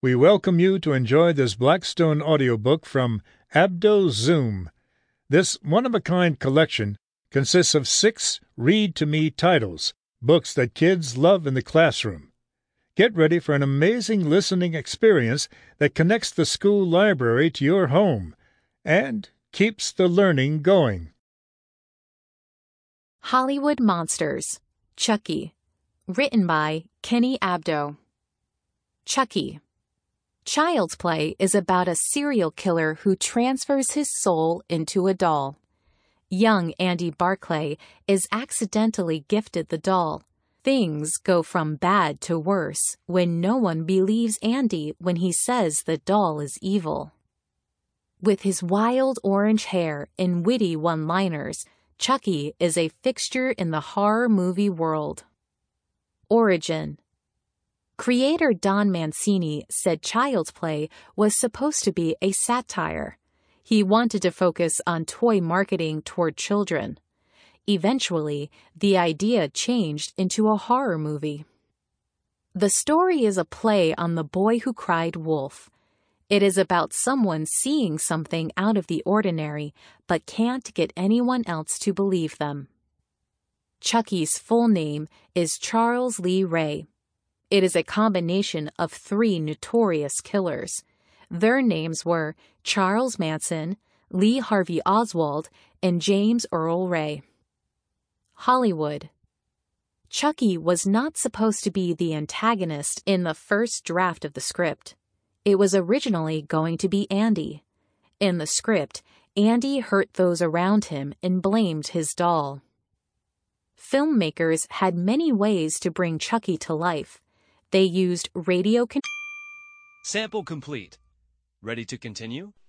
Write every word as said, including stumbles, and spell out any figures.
We welcome you to enjoy this Blackstone audiobook from Abdo Zoom. This one-of-a-kind collection consists of six read-to-me titles, books that kids love in the classroom. Get ready for an amazing listening experience that connects the school library to your home and keeps the learning going. Hollywood Monsters, Chucky. Written by Kenny Abdo. Chucky. Child's Play is about a serial killer who transfers his soul into a doll. Young Andy Barclay is accidentally gifted the doll. Things go from bad to worse when no one believes Andy when he says the doll is evil. With his wild orange hair and witty one-liners, Chucky is a fixture in the horror movie world. Origin. Creator Don Mancini said Child's Play was supposed to be a satire. He wanted to focus on toy marketing toward children. Eventually, the idea changed into a horror movie. The story is a play on The Boy Who Cried Wolf. It is about someone seeing something out of the ordinary but can't get anyone else to believe them. Chucky's full name is Charles Lee Ray. It is a combination of three notorious killers. Their names were Charles Manson, Lee Harvey Oswald, and James Earl Ray. Hollywood. Chucky was not supposed to be the antagonist in the first draft of the script. It was originally going to be Andy. In the script, Andy hurt those around him and blamed his doll. Filmmakers had many ways to bring Chucky to life. They used radio con- Sample complete. Ready to continue?